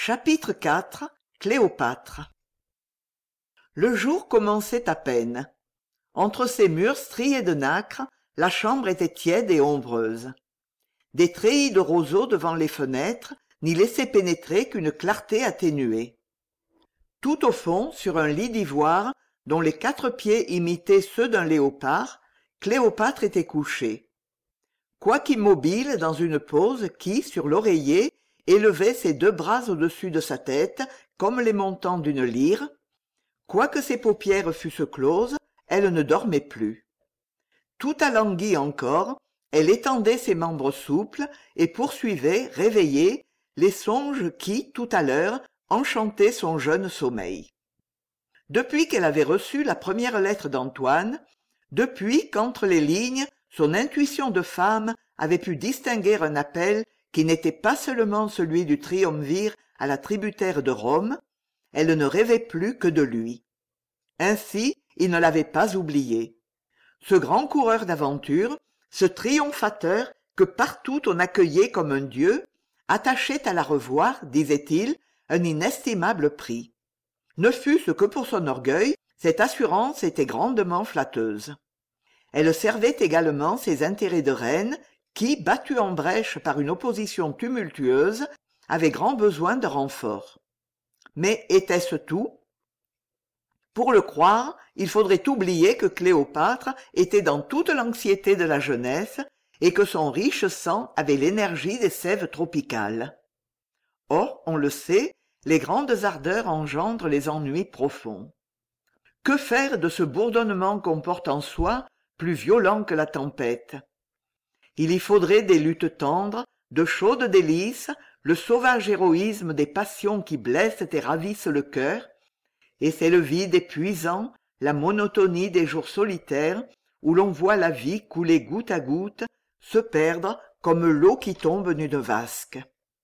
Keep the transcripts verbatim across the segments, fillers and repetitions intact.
Chapitre quatre. Cléopâtre. Le jour commençait à peine. Entre ses murs striés de nacre, la chambre était tiède et ombreuse. Des treillis de roseaux devant les fenêtres n'y laissaient pénétrer qu'une clarté atténuée. Tout au fond, sur un lit d'ivoire, dont les quatre pieds imitaient ceux d'un léopard, Cléopâtre était couchée. Quoiqu'immobile dans une pose qui, sur l'oreiller, élevait ses deux bras au-dessus de sa tête, comme les montants d'une lyre, quoique ses paupières fussent closes, elle ne dormait plus. Tout alanguie encore, elle étendait ses membres souples et poursuivait, réveillée, les songes qui, tout à l'heure, enchantaient son jeune sommeil. Depuis qu'elle avait reçu la première lettre d'Antoine, depuis qu'entre les lignes, son intuition de femme avait pu distinguer un appel qui n'était pas seulement celui du triumvir à la tributaire de Rome, elle ne rêvait plus que de lui. Ainsi, il ne l'avait pas oublié. Ce grand coureur d'aventure, ce triomphateur que partout on accueillait comme un dieu, attachait à la revoir, disait-il, un inestimable prix. Ne fût-ce que pour son orgueil, cette assurance était grandement flatteuse. Elle servait également ses intérêts de reine, qui, battue en brèche par une opposition tumultueuse, avait grand besoin de renfort. Mais était-ce tout? Pour le croire, il faudrait oublier que Cléopâtre était dans toute l'anxiété de la jeunesse et que son riche sang avait l'énergie des sèves tropicales. Or, on le sait, les grandes ardeurs engendrent les ennuis profonds. Que faire de ce bourdonnement qu'on porte en soi, plus violent que la tempête? Il y faudrait des luttes tendres, de chaudes délices, le sauvage héroïsme des passions qui blessent et ravissent le cœur, et c'est le vide épuisant, la monotonie des jours solitaires, où l'on voit la vie couler goutte à goutte, se perdre comme l'eau qui tombe d'une vasque.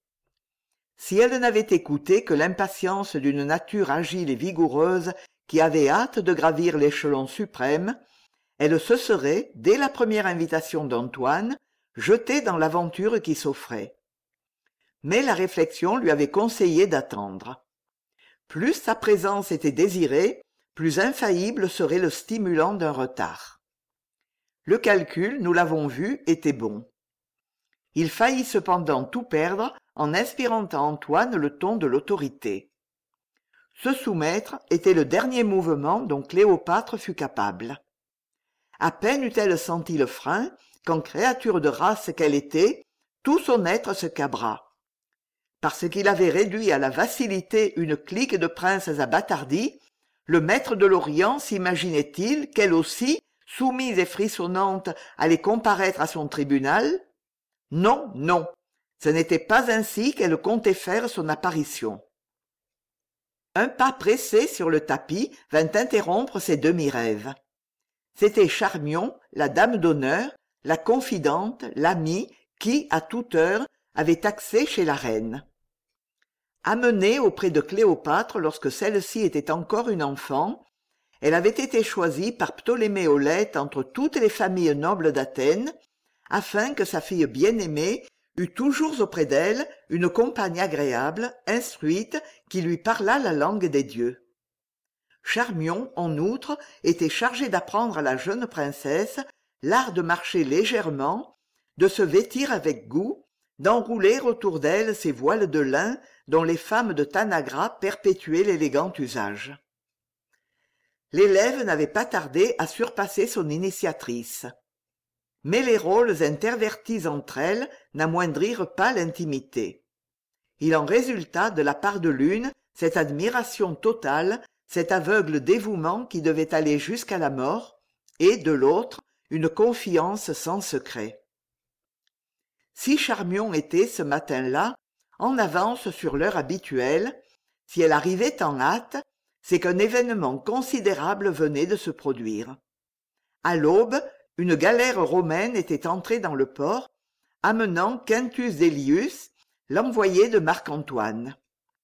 Si elle n'avait écouté que l'impatience d'une nature agile et vigoureuse qui avait hâte de gravir l'échelon suprême, elle se serait, dès la première invitation d'Antoine, jetée dans l'aventure qui s'offrait. Mais la réflexion lui avait conseillé d'attendre. Plus sa présence était désirée, plus infaillible serait le stimulant d'un retard. Le calcul, nous l'avons vu, était bon. Il faillit cependant tout perdre en inspirant à Antoine le ton de l'autorité. Se soumettre était le dernier mouvement dont Cléopâtre fut capable. À peine eut-elle senti le frein, qu'en créature de race qu'elle était, tout son être se cabra. Parce qu'il avait réduit à la facilité une clique de princes abâtardis, le maître de l'Orient s'imaginait-il qu'elle aussi, soumise et frissonnante, allait comparaître à son tribunal? Non, non, ce n'était pas ainsi qu'elle comptait faire son apparition. Un pas pressé sur le tapis vint interrompre ses demi-rêves. C'était Charmion, la dame d'honneur, la confidente, l'amie, qui, à toute heure, avait accès chez la reine. Amenée auprès de Cléopâtre lorsque celle-ci était encore une enfant, elle avait été choisie par Ptolémée Aulète entre toutes les familles nobles d'Athènes, afin que sa fille bien-aimée eût toujours auprès d'elle une compagne agréable, instruite, qui lui parlât la langue des dieux. Charmion, en outre, était chargée d'apprendre à la jeune princesse l'art de marcher légèrement, de se vêtir avec goût, d'enrouler autour d'elle ses voiles de lin dont les femmes de Tanagra perpétuaient l'élégant usage. L'élève n'avait pas tardé à surpasser son initiatrice. Mais les rôles intervertis entre elles n'amoindrirent pas l'intimité. Il en résulta de la part de l'une cette admiration totale, cet aveugle dévouement qui devait aller jusqu'à la mort, et de l'autre, une confiance sans secret. Si Charmion était, ce matin-là, en avance sur l'heure habituelle, si elle arrivait en hâte, c'est qu'un événement considérable venait de se produire. À l'aube, une galère romaine était entrée dans le port, amenant Quintus Dellius, l'envoyé de Marc-Antoine.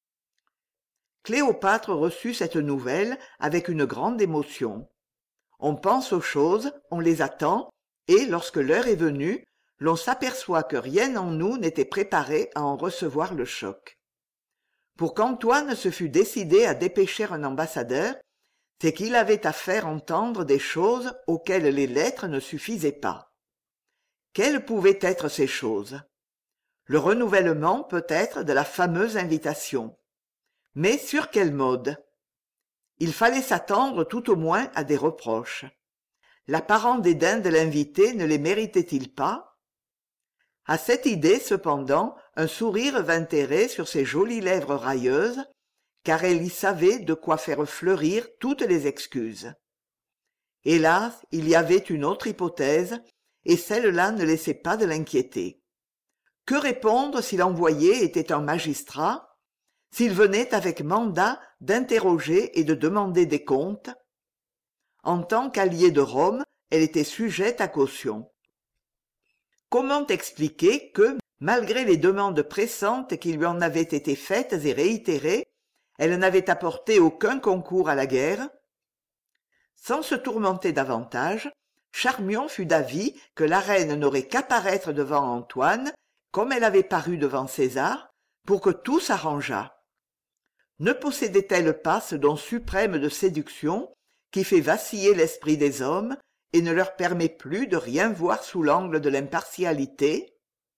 Cléopâtre reçut cette nouvelle avec une grande émotion. On pense aux choses, on les attend, et, lorsque l'heure est venue, l'on s'aperçoit que rien en nous n'était préparé à en recevoir le choc. Pour qu'Antoine se fût décidé à dépêcher un ambassadeur, c'est qu'il avait à faire entendre des choses auxquelles les lettres ne suffisaient pas. Quelles pouvaient être ces choses? Le renouvellement peut-être de la fameuse invitation. Mais sur quel mode? Il fallait s'attendre tout au moins à des reproches. L'apparent dédain de l'invité ne les méritait-il pas? À cette idée, cependant, un sourire vint errer sur ses jolies lèvres railleuses, car elle y savait de quoi faire fleurir toutes les excuses. Hélas, il y avait une autre hypothèse, et celle-là ne laissait pas de l'inquiéter. Que répondre si l'envoyé était un magistrat, s'il venait avec mandat d'interroger et de demander des comptes? En tant qu'alliée de Rome, elle était sujette à caution. Comment expliquer que, malgré les demandes pressantes qui lui en avaient été faites et réitérées, elle n'avait apporté aucun concours à la guerre? Sans se tourmenter davantage, Charmion fut d'avis que la reine n'aurait qu'à paraître devant Antoine, comme elle avait paru devant César, pour que tout s'arrangeât. Ne possédait-elle pas ce don suprême de séduction qui fait vaciller l'esprit des hommes et ne leur permet plus de rien voir sous l'angle de l'impartialité?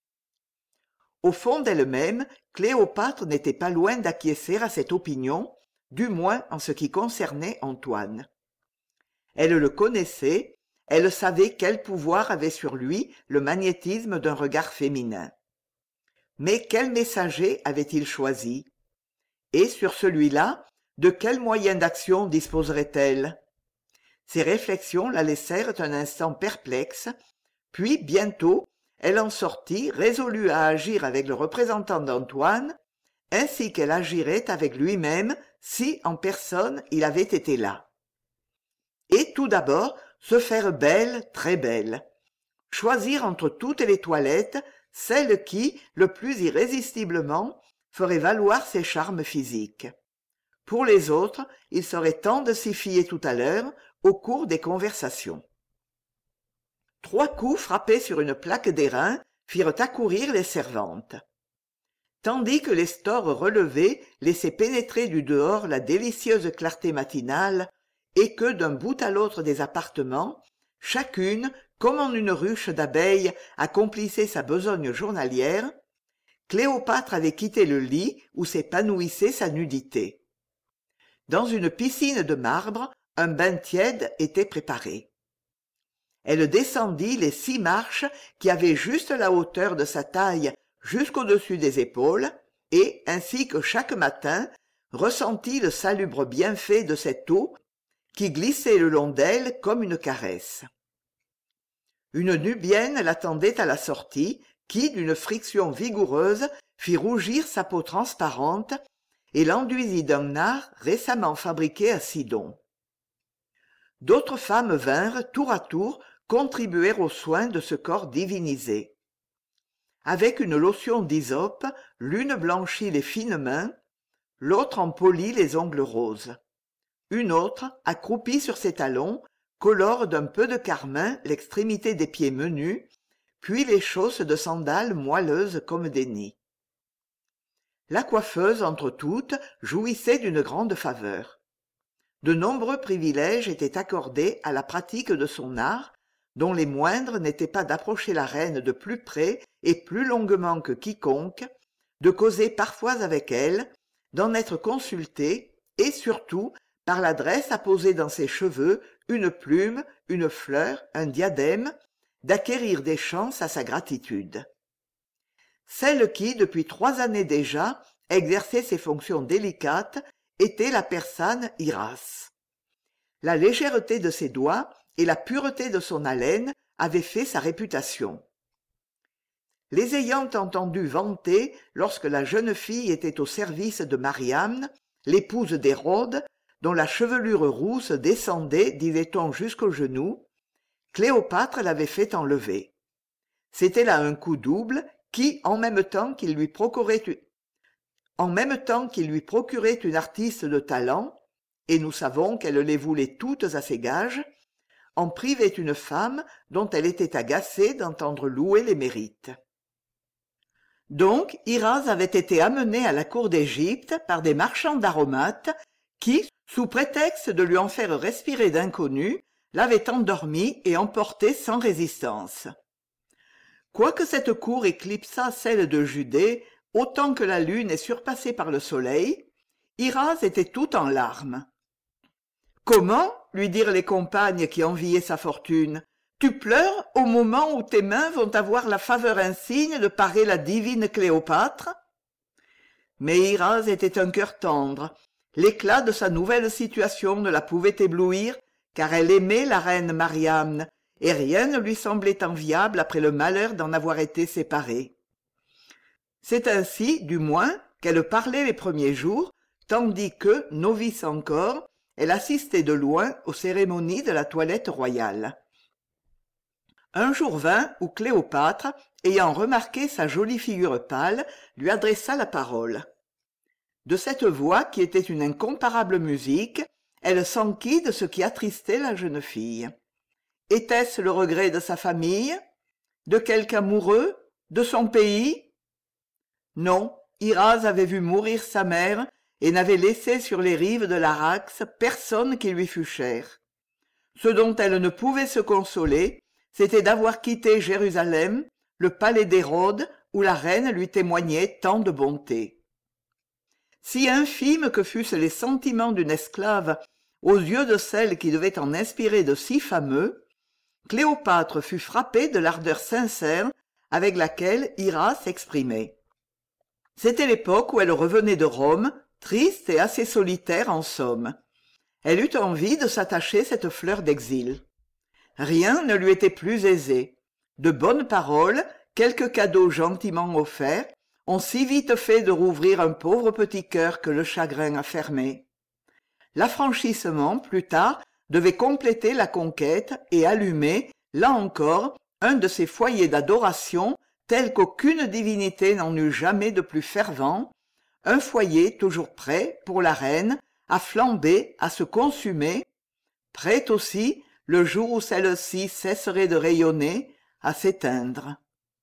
Au fond d'elle-même, Cléopâtre n'était pas loin d'acquiescer à cette opinion, du moins en ce qui concernait Antoine. Elle le connaissait, elle savait quel pouvoir avait sur lui le magnétisme d'un regard féminin. Mais quel messager avait-il choisi? Et sur celui-là, de quels moyens d'action disposerait-elle? Ces réflexions la laissèrent un instant perplexe, puis bientôt elle en sortit résolue à agir avec le représentant d'Antoine, ainsi qu'elle agirait avec lui-même si en personne il avait été là. Et tout d'abord se faire belle, très belle. Choisir entre toutes les toilettes celle qui, le plus irrésistiblement, ferait valoir ses charmes physiques. Pour les autres, il serait temps de s'y fier tout à l'heure, au cours des conversations. Trois coups frappés sur une plaque d'airain firent accourir les servantes. Tandis que les stores relevés laissaient pénétrer du dehors la délicieuse clarté matinale, et que d'un bout à l'autre des appartements, chacune, comme en une ruche d'abeilles, accomplissait sa besogne journalière, Cléopâtre avait quitté le lit où s'épanouissait sa nudité. Dans une piscine de marbre, un bain tiède était préparé. Elle descendit les six marches qui avaient juste la hauteur de sa taille jusqu'au-dessus des épaules, et, ainsi que chaque matin, ressentit le salubre bienfait de cette eau qui glissait le long d'elle comme une caresse. Une Nubienne l'attendait à la sortie, qui, d'une friction vigoureuse, fit rougir sa peau transparente et l'enduisit d'un art récemment fabriqué à Sidon. D'autres femmes vinrent, tour à tour, contribuer aux soins de ce corps divinisé. Avec une lotion d'hysope, l'une blanchit les fines mains, l'autre en polit les ongles roses. Une autre, accroupie sur ses talons, colore d'un peu de carmin l'extrémité des pieds menus, puis les chausse de sandales moelleuses comme des nids. La coiffeuse, entre toutes, jouissait d'une grande faveur. De nombreux privilèges étaient accordés à la pratique de son art, dont les moindres n'étaient pas d'approcher la reine de plus près et plus longuement que quiconque, de causer parfois avec elle, d'en être consulté, et surtout, par l'adresse à poser dans ses cheveux une plume, une fleur, un diadème, d'acquérir des chances à sa gratitude. Celle qui, depuis trois années déjà, exerçait ces fonctions délicates était la persane Iras. La légèreté de ses doigts et la pureté de son haleine avaient fait sa réputation. Les ayant entendus vanter lorsque la jeune fille était au service de Mariamne, l'épouse d'Hérode, dont la chevelure rousse descendait, disait-on, jusqu'aux genoux, Cléopâtre l'avait fait enlever. C'était là un coup double qui, en même temps qu'il lui procurait une... en même temps qu'il lui procurait une artiste de talent, et nous savons qu'elle les voulait toutes à ses gages, en privait une femme dont elle était agacée d'entendre louer les mérites. Donc Iraz avait été amenée à la cour d'Égypte par des marchands d'aromates qui, sous prétexte de lui en faire respirer d'inconnu, l'avaient endormie et emportée sans résistance. Quoique cette cour éclipsât celle de Judée, autant que la lune est surpassée par le soleil, Iraz était tout en larmes. « Comment ?» lui dirent les compagnes qui enviaient sa fortune. « Tu pleures au moment où tes mains vont avoir la faveur insigne de parer la divine Cléopâtre ?» Mais Iraz était un cœur tendre. L'éclat de sa nouvelle situation ne la pouvait éblouir, car elle aimait la reine Mariamne, et rien ne lui semblait enviable après le malheur d'en avoir été séparée. C'est ainsi, du moins, qu'elle parlait les premiers jours, tandis que, novice encore, elle assistait de loin aux cérémonies de la toilette royale. Un jour vint où Cléopâtre, ayant remarqué sa jolie figure pâle, lui adressa la parole. De cette voix, qui était une incomparable musique, elle s'enquit de ce qui attristait la jeune fille. Était-ce le regret de sa famille? De quelque amoureux? De son pays? Non, Iraz avait vu mourir sa mère et n'avait laissé sur les rives de l'Arax personne qui lui fût cher. Ce dont elle ne pouvait se consoler, c'était d'avoir quitté Jérusalem, le palais d'Hérode, où la reine lui témoignait tant de bonté. Si infimes que fussent les sentiments d'une esclave aux yeux de celle qui devait en inspirer de si fameux, Cléopâtre fut frappée de l'ardeur sincère avec laquelle Iraz s'exprimait. C'était l'époque où elle revenait de Rome, triste et assez solitaire en somme. Elle eut envie de s'attacher cette fleur d'exil. Rien ne lui était plus aisé. De bonnes paroles, quelques cadeaux gentiment offerts, ont si vite fait de rouvrir un pauvre petit cœur que le chagrin a fermé. L'affranchissement, plus tard, devait compléter la conquête et allumer, là encore, un de ces foyers d'adoration tels qu'aucune divinité n'en eut jamais de plus fervent, un foyer toujours prêt, pour la reine, à flamber, à se consumer, prêt aussi, le jour où celle-ci cesserait de rayonner, à s'éteindre.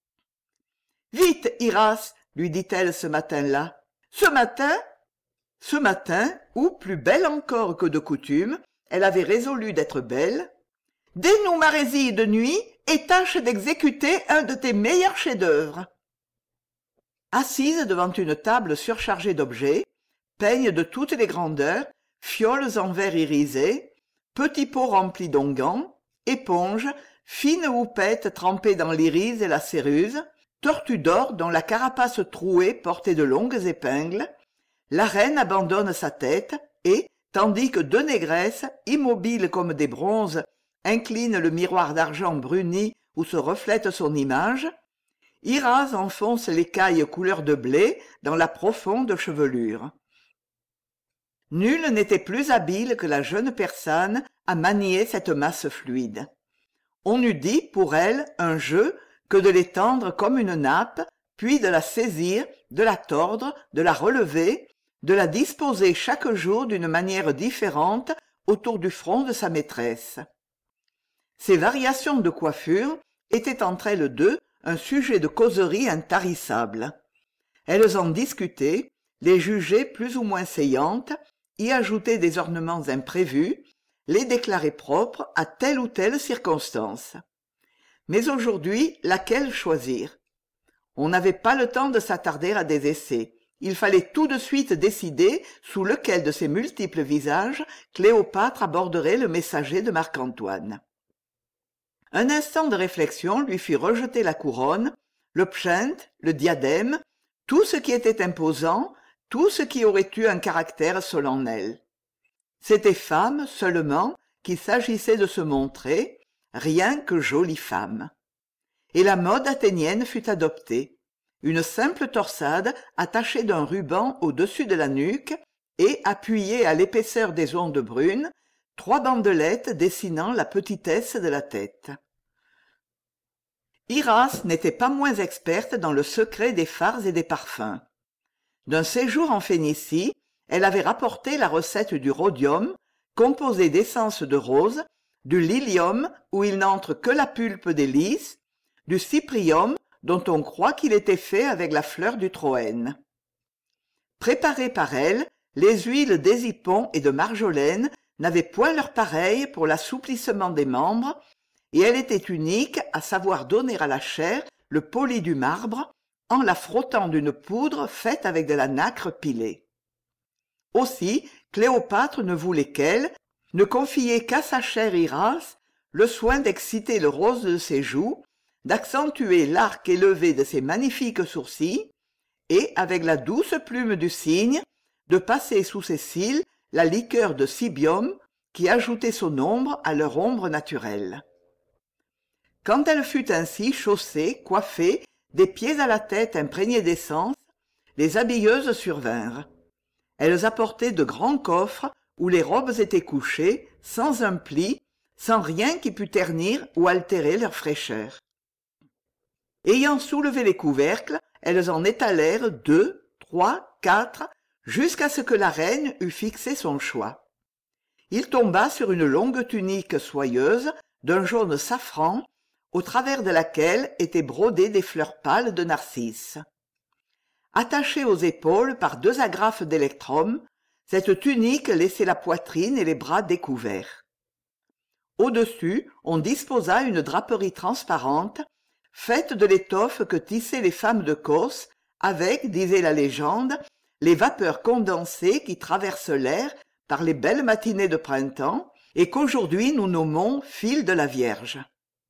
« Vite, Iraz !» lui dit-elle ce matin-là. « Ce matin ?» Ce matin, où, plus belle encore que de coutume, elle avait résolu d'être belle, « Dénoue ma résille de nuit et tâche d'exécuter un de tes meilleurs chefs-d'œuvre. » Assise devant une table surchargée d'objets, peignes de toutes les grandeurs, fioles en verre irisé, petits pots remplis d'onguents, éponges, fines houpettes trempées dans l'iris et la céruse, tortues d'or dont la carapace trouée portait de longues épingles, la reine abandonne sa tête et, tandis que deux négresses, immobiles comme des bronzes, inclinent le miroir d'argent bruni où se reflète son image, Iraz enfonce l'écaille couleur de blé dans la profonde chevelure. Nul n'était plus habile que la jeune persane à manier cette masse fluide. On eût dit pour elle un jeu que de l'étendre comme une nappe, puis de la saisir, de la tordre, de la relever, de la disposer chaque jour d'une manière différente autour du front de sa maîtresse. Ces variations de coiffure étaient entre elles deux un sujet de causerie intarissable. Elles en discutaient, les jugeaient plus ou moins saillantes, y ajoutaient des ornements imprévus, les déclaraient propres à telle ou telle circonstance. Mais aujourd'hui, laquelle choisir? On n'avait pas le temps de s'attarder à des essais. Il fallait tout de suite décider sous lequel de ces multiples visages Cléopâtre aborderait le messager de Marc-Antoine. Un instant de réflexion lui fit rejeter la couronne, le pschent, le diadème, tout ce qui était imposant, tout ce qui aurait eu un caractère solennel. C'était femme seulement qu'il s'agissait de se montrer, rien que jolie femme. Et la mode athénienne fut adoptée. Une simple torsade attachée d'un ruban au-dessus de la nuque et appuyée à l'épaisseur des ondes brunes, trois bandelettes dessinant la petitesse de la tête. Iraz n'était pas moins experte dans le secret des fards et des parfums. D'un séjour en Phénicie, elle avait rapporté la recette du rhodium, composé d'essence de rose, du lilium, où il n'entre que la pulpe des lys, du cyprium, dont on croit qu'il était fait avec la fleur du Troène. Préparées par elle, les huiles d'hésipon et de marjolaine n'avaient point leur pareil pour l'assouplissement des membres, et elle était unique à savoir donner à la chair le poli du marbre, en la frottant d'une poudre faite avec de la nacre pilée. Aussi, Cléopâtre ne voulait qu'elle, ne confiait qu'à sa chère Iras le soin d'exciter le rose de ses joues, d'accentuer l'arc élevé de ses magnifiques sourcils, et, avec la douce plume du cygne, de passer sous ses cils la liqueur de cybium qui ajoutait son ombre à leur ombre naturelle. Quand elle fut ainsi chaussée, coiffée, des pieds à la tête imprégnée d'essence, les habilleuses survinrent. Elles apportaient de grands coffres où les robes étaient couchées, sans un pli, sans rien qui pût ternir ou altérer leur fraîcheur. Ayant soulevé les couvercles, elles en étalèrent deux, trois, quatre, jusqu'à ce que la reine eût fixé son choix. Il tomba sur une longue tunique soyeuse, d'un jaune safran, au travers de laquelle étaient brodées des fleurs pâles de narcisse. Attachée aux épaules par deux agrafes d'électrum, cette tunique laissait la poitrine et les bras découverts. Au-dessus, on disposa une draperie transparente, faite de l'étoffe que tissaient les femmes de Cos, avec, disait la légende, les vapeurs condensées qui traversent l'air par les belles matinées de printemps et qu'aujourd'hui nous nommons fil de la Vierge.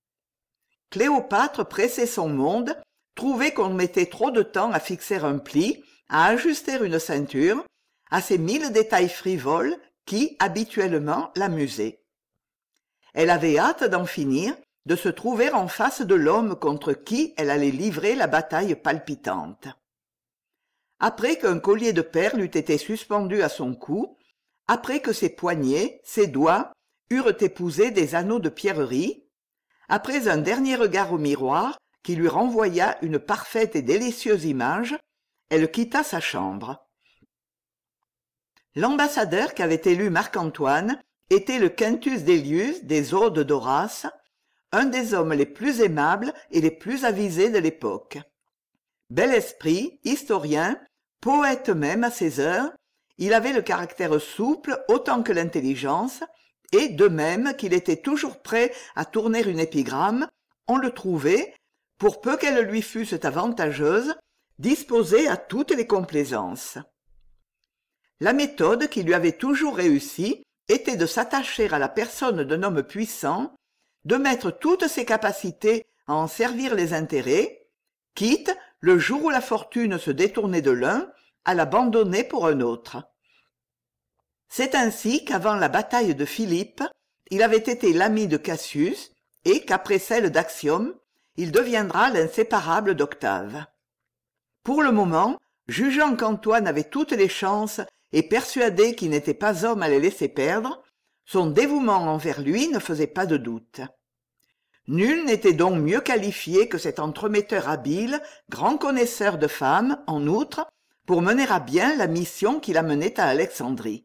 Cléopâtre pressait son monde, trouvait qu'on mettait trop de temps à fixer un pli, à ajuster une ceinture, à ces mille détails frivoles qui, habituellement, l'amusaient. Elle avait hâte d'en finir, de se trouver en face de l'homme contre qui elle allait livrer la bataille palpitante. Après qu'un collier de perles eût été suspendu à son cou, après que ses poignets, ses doigts, eurent épousé des anneaux de pierreries, après un dernier regard au miroir qui lui renvoya une parfaite et délicieuse image, elle quitta sa chambre. L'ambassadeur qu'avait élu Marc-Antoine était le Quintus Dellius des Odes d'Horace, un des hommes les plus aimables et les plus avisés de l'époque. Bel esprit, historien, poète même à ses heures, il avait le caractère souple autant que l'intelligence, et de même qu'il était toujours prêt à tourner une épigramme, on le trouvait, pour peu qu'elle lui fussent avantageuses, disposé à toutes les complaisances. La méthode qui lui avait toujours réussi était de s'attacher à la personne d'un homme puissant, de mettre toutes ses capacités à en servir les intérêts, quitte, le jour où la fortune se détournait de l'un, à l'abandonner pour un autre. C'est ainsi qu'avant la bataille de Philippe, il avait été l'ami de Cassius, et qu'après celle d'Axiome, il deviendra l'inséparable d'Octave. Pour le moment, jugeant qu'Antoine avait toutes les chances et persuadé qu'il n'était pas homme à les laisser perdre, son dévouement envers lui ne faisait pas de doute. Nul n'était donc mieux qualifié que cet entremetteur habile, grand connaisseur de femmes, en outre, pour mener à bien la mission qui l'amenait à Alexandrie.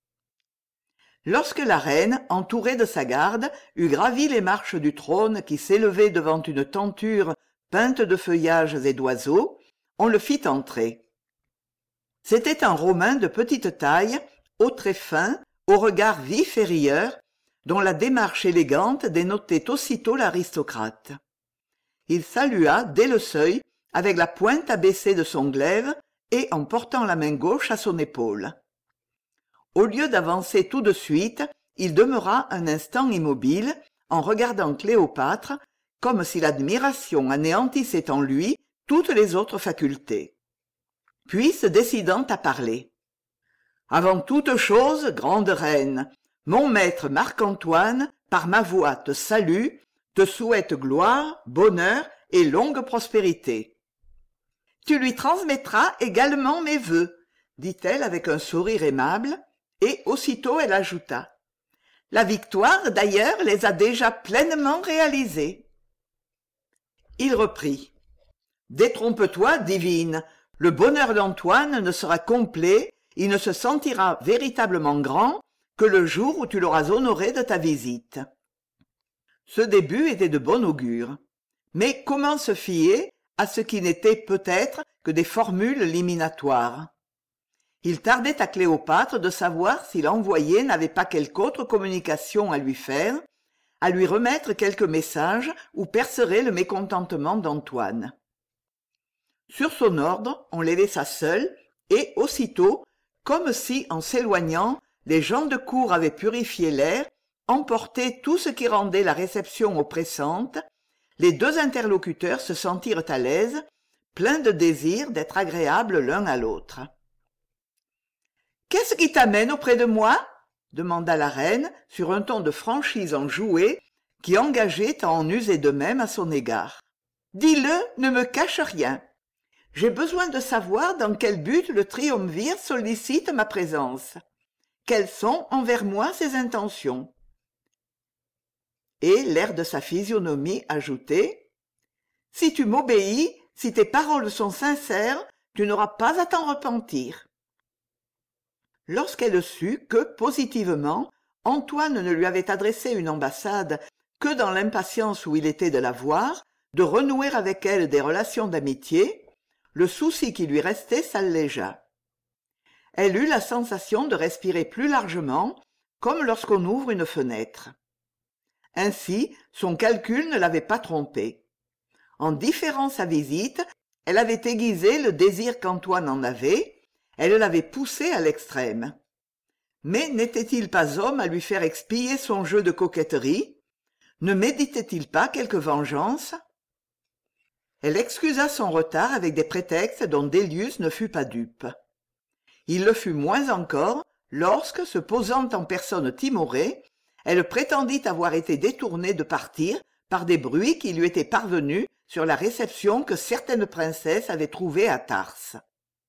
Lorsque la reine, entourée de sa garde, eut gravi les marches du trône qui s'élevait devant une tenture peinte de feuillages et d'oiseaux, on le fit entrer. C'était un Romain de petite taille, aux traits fins, au regard vif et rieur, dont la démarche élégante dénotait aussitôt l'aristocrate. Il salua dès le seuil, avec la pointe abaissée de son glaive et en portant la main gauche à son épaule. Au lieu d'avancer tout de suite, il demeura un instant immobile, en regardant Cléopâtre, comme si l'admiration anéantissait en lui toutes les autres facultés. Puis se décidant à parler. « Avant toute chose, grande reine, mon maître Marc-Antoine, par ma voix te salue, te souhaite gloire, bonheur et longue prospérité. »« Tu lui transmettras également mes vœux, » dit-elle avec un sourire aimable, et aussitôt elle ajouta. « La victoire, d'ailleurs, les a déjà pleinement réalisés. » Il reprit. « Détrompe-toi, divine, le bonheur d'Antoine ne sera complet, il ne se sentira véritablement grand que le jour où tu l'auras honoré de ta visite. » Ce début était de bon augure. Mais comment se fier à ce qui n'était peut-être que des formules liminatoires. Il tardait à Cléopâtre de savoir si l'envoyé n'avait pas quelque autre communication à lui faire, à lui remettre quelque message où percerait le mécontentement d'Antoine. Sur son ordre, on les laissa seuls, et aussitôt, comme si, en s'éloignant, les gens de cour avaient purifié l'air, emporté tout ce qui rendait la réception oppressante, les deux interlocuteurs se sentirent à l'aise, pleins de désir d'être agréables l'un à l'autre. « Qu'est-ce qui t'amène auprès de moi ?» demanda la reine, sur un ton de franchise enjouée, qui engageait à en user de même à son égard. « Dis-le, ne me cache rien. J'ai besoin de savoir dans quel but le triumvir sollicite ma présence. Quelles sont envers moi ses intentions ?» Et l'air de sa physionomie ajoutait « Si tu m'obéis, si tes paroles sont sincères, tu n'auras pas à t'en repentir. » Lorsqu'elle sut que, positivement, Antoine ne lui avait adressé une ambassade que dans l'impatience où il était de la voir, de renouer avec elle des relations d'amitié, le souci qui lui restait s'allégea. Elle eut la sensation de respirer plus largement, comme lorsqu'on ouvre une fenêtre. Ainsi, son calcul ne l'avait pas trompée. En différant sa visite, elle avait aiguisé le désir qu'Antoine en avait, elle l'avait poussé à l'extrême. Mais n'était-il pas homme à lui faire expier son jeu de coquetterie? Ne méditait-il pas quelque vengeance? Elle excusa son retard avec des prétextes dont Délius ne fut pas dupe. Il le fut moins encore lorsque, se posant en personne timorée, elle prétendit avoir été détournée de partir par des bruits qui lui étaient parvenus sur la réception que certaines princesses avaient trouvée à Tarse.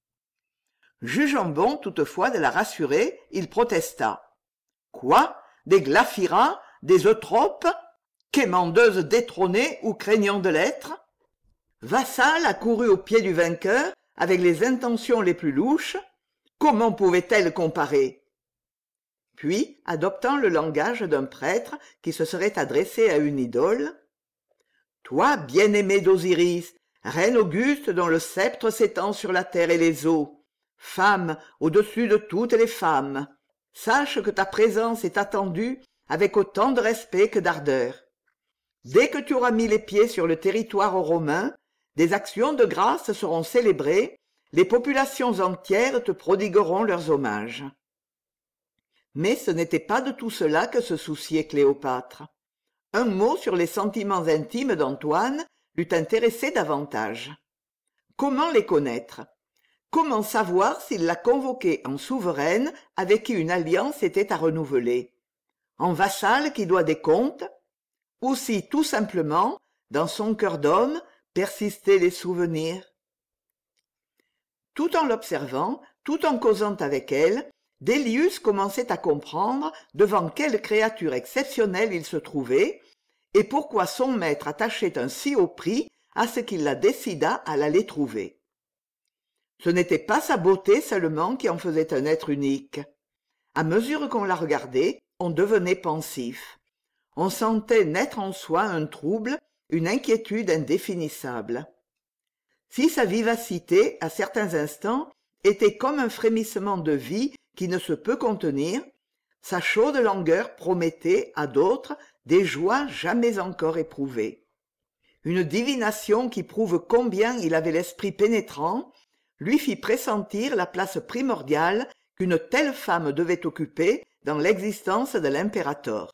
Jugeant bon toutefois de la rassurer, il protesta. « Quoi? Des Glaphyras? Des Eutropes? Quémandeuses détrônées ou craignant de l'être ?» Vassal accourut aux pieds du vainqueur avec les intentions les plus louches. Comment pouvait-elle comparer? Puis, adoptant le langage d'un prêtre qui se serait adressé à une idole, « Toi, bien-aimée d'Osiris, reine auguste dont le sceptre s'étend sur la terre et les eaux, femme au-dessus de toutes les femmes, sache que ta présence est attendue avec autant de respect que d'ardeur. Dès que tu auras mis les pieds sur le territoire romain, des actions de grâce seront célébrées, les populations entières te prodigueront leurs hommages. » Mais ce n'était pas de tout cela que se souciait Cléopâtre. Un mot sur les sentiments intimes d'Antoine l'eût intéressé davantage. Comment les connaître? Comment savoir s'il la convoquait en souveraine avec qui une alliance était à renouveler? En vassal qui doit des comptes? Ou si, tout simplement, dans son cœur d'homme, persistaient les souvenirs? Tout en l'observant, tout en causant avec elle, Délius commençait à comprendre devant quelle créature exceptionnelle il se trouvait, et pourquoi son maître attachait un si haut prix à ce qu'il la décidât à l'aller trouver. Ce n'était pas sa beauté seulement qui en faisait un être unique. À mesure qu'on la regardait, on devenait pensif. On sentait naître en soi un trouble, une inquiétude indéfinissable. Si sa vivacité, à certains instants, était comme un frémissement de vie qui ne se peut contenir, sa chaude langueur promettait, à d'autres, des joies jamais encore éprouvées. Une divination qui prouve combien il avait l'esprit pénétrant, lui fit pressentir la place primordiale qu'une telle femme devait occuper dans l'existence de l'impérator.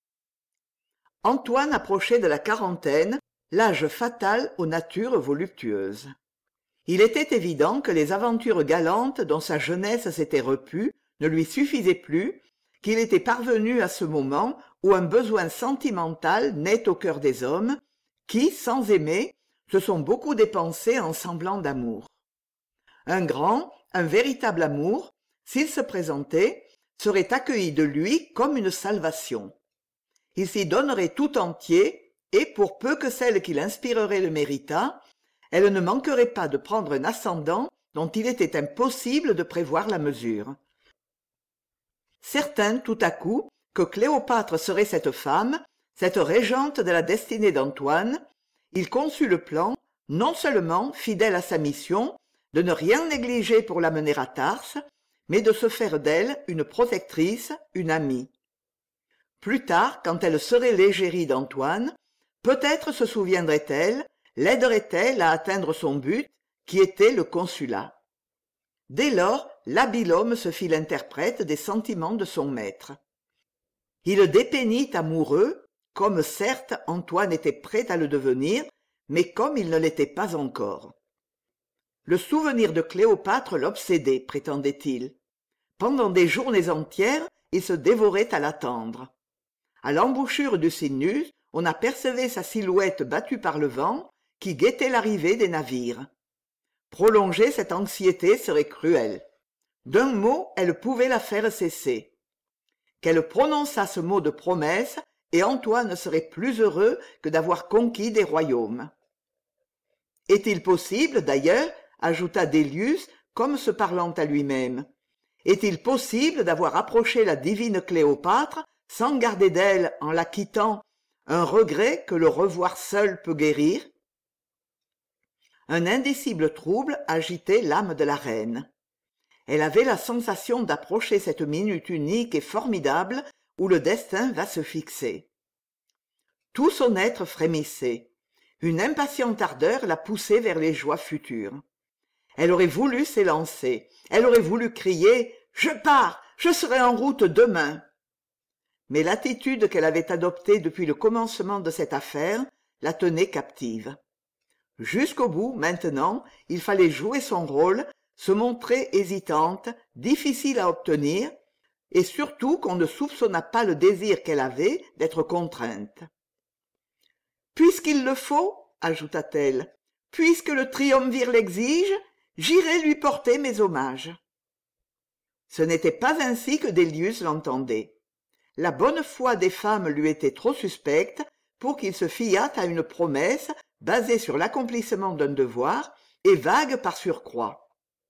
Antoine approchait de la quarantaine, l'âge fatal aux natures voluptueuses. Il était évident que les aventures galantes dont sa jeunesse s'était repue ne lui suffisaient plus, qu'il était parvenu à ce moment où un besoin sentimental naît au cœur des hommes, qui, sans aimer, se sont beaucoup dépensés en semblant d'amour. Un grand, un véritable amour, s'il se présentait, serait accueilli de lui comme une salvation. Il s'y donnerait tout entier, et pour peu que celle qui l'inspirerait le méritât, elle ne manquerait pas de prendre un ascendant dont il était impossible de prévoir la mesure. Certain tout à coup que Cléopâtre serait cette femme, cette régente de la destinée d'Antoine, il conçut le plan non seulement fidèle à sa mission, de ne rien négliger pour l'amener à Tarse, mais de se faire d'elle une protectrice, une amie. Plus tard, quand elle serait l'égérie d'Antoine, peut-être se souviendrait-elle, l'aiderait-elle à atteindre son but, qui était le consulat. Dès lors, l'habile homme se fit l'interprète des sentiments de son maître. Il le dépeignit amoureux, comme certes Antoine était prêt à le devenir, mais comme il ne l'était pas encore. Le souvenir de Cléopâtre l'obsédait, prétendait-il. Pendant des journées entières, il se dévorait à l'attendre. À l'embouchure du Cydnus, on apercevait sa silhouette battue par le vent, qui guettait l'arrivée des navires. Prolonger cette anxiété serait cruel. D'un mot, elle pouvait la faire cesser. Qu'elle prononçât ce mot de promesse, et Antoine serait plus heureux que d'avoir conquis des royaumes. Est-il possible, d'ailleurs, ajouta Délius, comme se parlant à lui-même, est-il possible d'avoir approché la divine Cléopâtre sans garder d'elle, en la quittant, un regret que le revoir seul peut guérir? Un indicible trouble agitait l'âme de la reine. Elle avait la sensation d'approcher cette minute unique et formidable où le destin va se fixer. Tout son être frémissait. Une impatiente ardeur la poussait vers les joies futures. Elle aurait voulu s'élancer. Elle aurait voulu crier « Je pars, je serai en route demain !» Mais l'attitude qu'elle avait adoptée depuis le commencement de cette affaire la tenait captive. Jusqu'au bout, maintenant, il fallait jouer son rôle, se montrer hésitante, difficile à obtenir, et surtout qu'on ne soupçonnât pas le désir qu'elle avait d'être contrainte. « Puisqu'il le faut, ajouta-t-elle, puisque le triumvir l'exige, j'irai lui porter mes hommages. » Ce n'était pas ainsi que Délius l'entendait. La bonne foi des femmes lui était trop suspecte pour qu'il se fiât à une promesse basée sur l'accomplissement d'un devoir et vague par surcroît.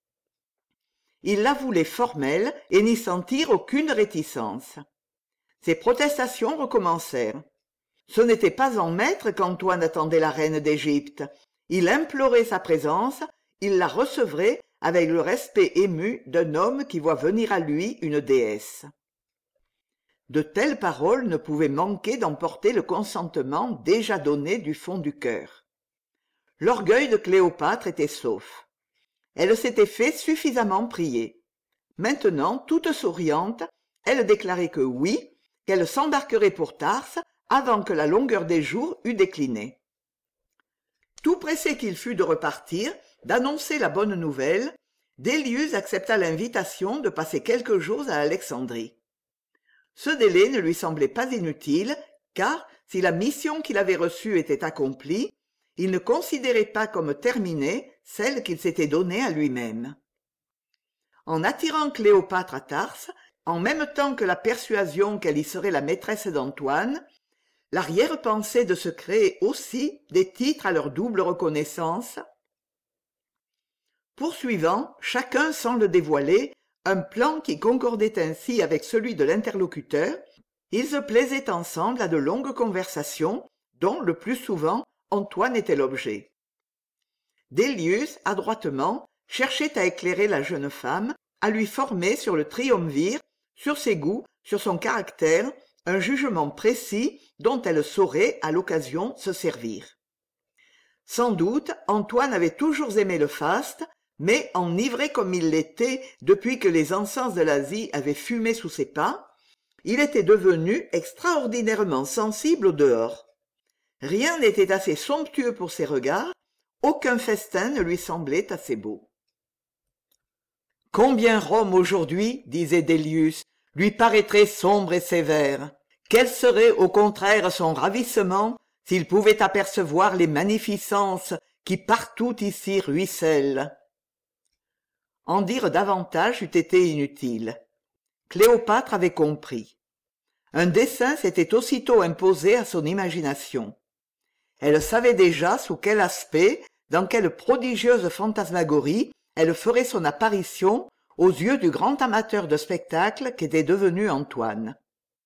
Il la voulait formelle et n'y sentir aucune réticence. Ses protestations recommencèrent. Ce n'était pas en maître qu'Antoine attendait la reine d'Égypte. Il implorait sa présence, il la recevrait avec le respect ému d'un homme qui voit venir à lui une déesse. De telles paroles ne pouvaient manquer d'emporter le consentement déjà donné du fond du cœur. L'orgueil de Cléopâtre était sauf. Elle s'était fait suffisamment prier. Maintenant, toute souriante, elle déclarait que oui, qu'elle s'embarquerait pour Tarse avant que la longueur des jours eût décliné. Tout pressé qu'il fût de repartir, d'annoncer la bonne nouvelle, Délius accepta l'invitation de passer quelques jours à Alexandrie. Ce délai ne lui semblait pas inutile, car, si la mission qu'il avait reçue était accomplie, il ne considérait pas comme terminée celle qu'il s'était donnée à lui-même. En attirant Cléopâtre à Tarse, en même temps que la persuasion qu'elle y serait la maîtresse d'Antoine, l'arrière-pensée de se créer aussi des titres à leur double reconnaissance, poursuivant, chacun sans le dévoiler, un plan qui concordait ainsi avec celui de l'interlocuteur, ils se plaisaient ensemble à de longues conversations, dont, le plus souvent, Antoine était l'objet. Délius, adroitement, cherchait à éclairer la jeune femme, à lui former sur le triumvir, sur ses goûts, sur son caractère, un jugement précis dont elle saurait, à l'occasion, se servir. Sans doute, Antoine avait toujours aimé le faste, mais enivré comme il l'était depuis que les encens de l'Asie avaient fumé sous ses pas, il était devenu extraordinairement sensible au dehors. Rien n'était assez somptueux pour ses regards, aucun festin ne lui semblait assez beau. Combien Rome aujourd'hui, disait Délius, lui paraîtrait sombre et sévère. Quel serait au contraire son ravissement s'il pouvait apercevoir les magnificences qui partout ici ruissellent. En dire davantage eût été inutile. Cléopâtre avait compris. Un dessein s'était aussitôt imposé à son imagination. Elle savait déjà sous quel aspect, dans quelle prodigieuse fantasmagorie, elle ferait son apparition aux yeux du grand amateur de spectacle qu'était devenu Antoine.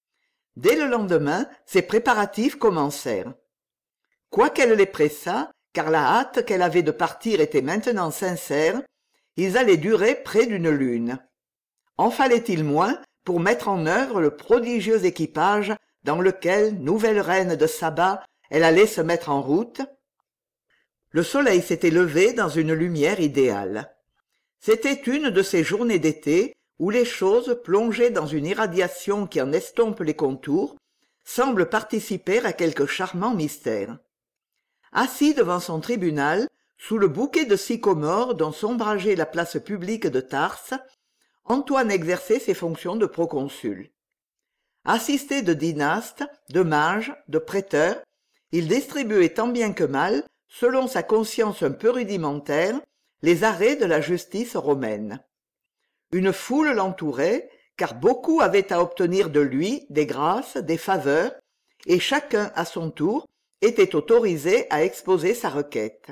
Dès le lendemain, ses préparatifs commencèrent. Quoiqu'elle les pressât, car la hâte qu'elle avait de partir était maintenant sincère, ils allaient durer près d'une lune. En fallait-il moins pour mettre en œuvre le prodigieux équipage dans lequel, nouvelle reine de Saba, elle allait se mettre en route? Le soleil s'était levé dans une lumière idéale. C'était une de ces journées d'été où les choses, plongées dans une irradiation qui en estompe les contours, semblent participer à quelque charmant mystère. Assis devant son tribunal, sous le bouquet de sycomores dont s'ombrageait la place publique de Tarse, Antoine exerçait ses fonctions de proconsul. Assisté de dynastes, de mages, de prêteurs, il distribuait tant bien que mal, selon sa conscience un peu rudimentaire, les arrêts de la justice romaine. Une foule l'entourait, car beaucoup avaient à obtenir de lui des grâces, des faveurs, et chacun, à son tour, était autorisé à exposer sa requête.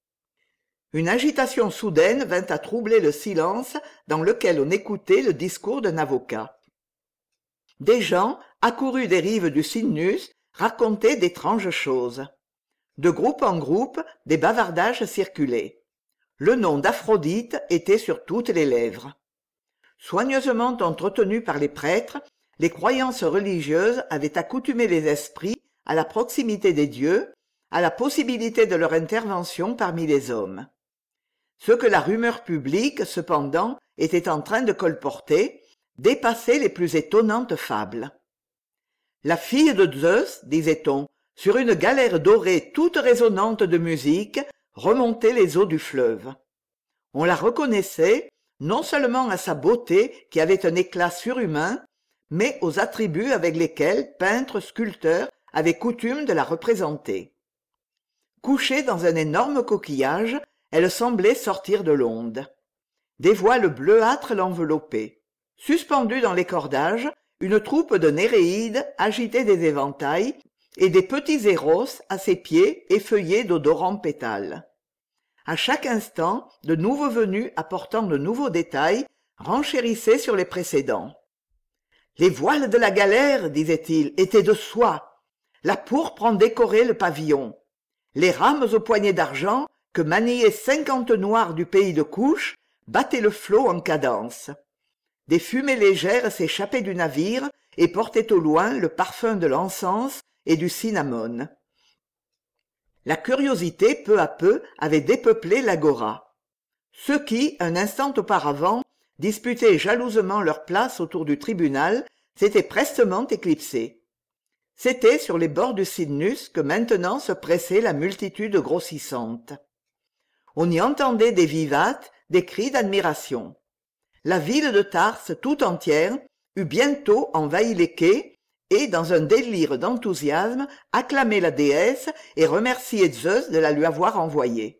Une agitation soudaine vint à troubler le silence dans lequel on écoutait le discours d'un avocat. Des gens, accourus des rives du Cydnus, racontaient d'étranges choses. De groupe en groupe, des bavardages circulaient. Le nom d'Aphrodite était sur toutes les lèvres. Soigneusement entretenus par les prêtres, les croyances religieuses avaient accoutumé les esprits à la proximité des dieux, à la possibilité de leur intervention parmi les hommes. Ce que la rumeur publique, cependant, était en train de colporter, dépassait les plus étonnantes fables. La fille de Zeus, disait-on, sur une galère dorée toute résonnante de musique, remontait les eaux du fleuve. On la reconnaissait, non seulement à sa beauté qui avait un éclat surhumain, mais aux attributs avec lesquels peintres, sculpteurs avaient coutume de la représenter. Couchée dans un énorme coquillage, elle semblait sortir de l'onde. Des voiles bleuâtres l'enveloppaient. Suspendue dans les cordages, une troupe de Néréides agitait des éventails, et des petits héros à ses pieds effeuillaient d'odorants pétales. À chaque instant, de nouveaux venus apportant de nouveaux détails renchérissaient sur les précédents. Les voiles de la galère, disait-il, étaient de soie. La pourpre en décorait le pavillon. Les rames aux poignets d'argent, que maniaient cinquante noirs du pays de Couche, battaient le flot en cadence. Des fumées légères s'échappaient du navire et portaient au loin le parfum de l'encens et du cinnamome. La curiosité, peu à peu, avait dépeuplé l'agora. Ceux qui, un instant auparavant, disputaient jalousement leur place autour du tribunal, s'étaient prestement éclipsés. C'était sur les bords du Cydnus que maintenant se pressait la multitude grossissante. On y entendait des vivates, des cris d'admiration. La ville de Tarse tout entière eut bientôt envahi les quais et, dans un délire d'enthousiasme, acclamait la déesse et remerciait Zeus de la lui avoir envoyée.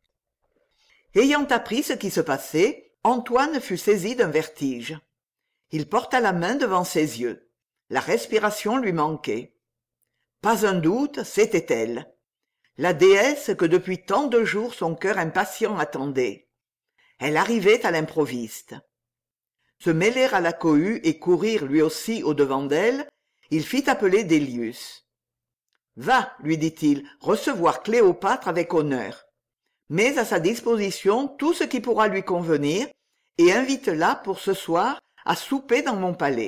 Ayant appris ce qui se passait, Antoine fut saisi d'un vertige. Il porta la main devant ses yeux. La respiration lui manquait. Pas un doute, c'était elle. La déesse que depuis tant de jours son cœur impatient attendait. Elle arrivait à l'improviste. Se mêler à la cohue et courir lui aussi au-devant d'elle, il fit appeler Délius. « Va, lui dit-il, recevoir Cléopâtre avec honneur. Mets à sa disposition tout ce qui pourra lui convenir et invite-la pour ce soir à souper dans mon palais. »